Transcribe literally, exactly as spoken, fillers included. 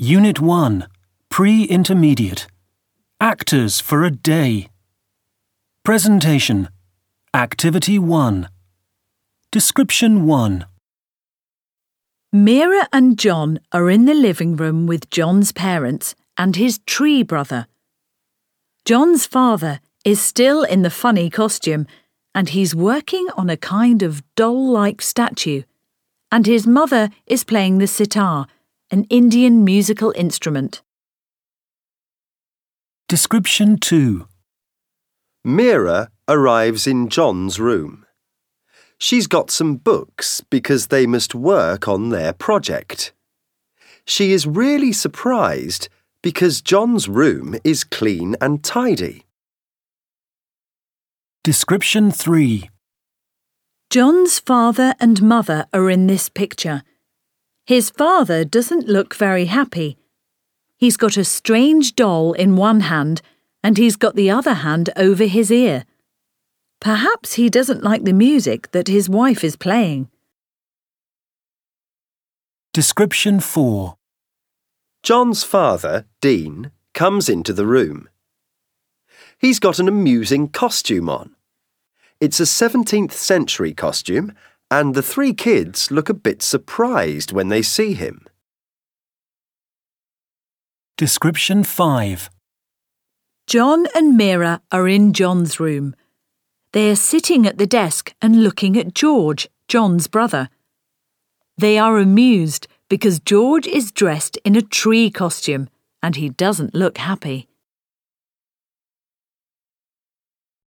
Unit one, Pre-Intermediate. Actors for a Day. Presentation. Activity one. Description one. Mira and John are in the living room with John's parents and his tree brother. John's father is still in the funny costume and he's working on a kind of doll-like statue, and his mother is playing the sitar, an Indian musical instrument. Description two. Mira arrives in John's room. She's got some books because they must work on their project. She is really surprised because John's room is clean and tidy. Description three. John's father and mother are in this picture. His father doesn't look very happy. He's got a strange doll in one hand and he's got the other hand over his ear. Perhaps he doesn't like the music that his wife is playing. Description four. John's father, Dean, comes into the room. He's got an amusing costume on. It's a seventeenth century costume, and the three kids look a bit surprised when they see him. Description five. John and Mira are in John's room. They are sitting at the desk and looking at George, John's brother. They are amused because George is dressed in a tree costume and he doesn't look happy.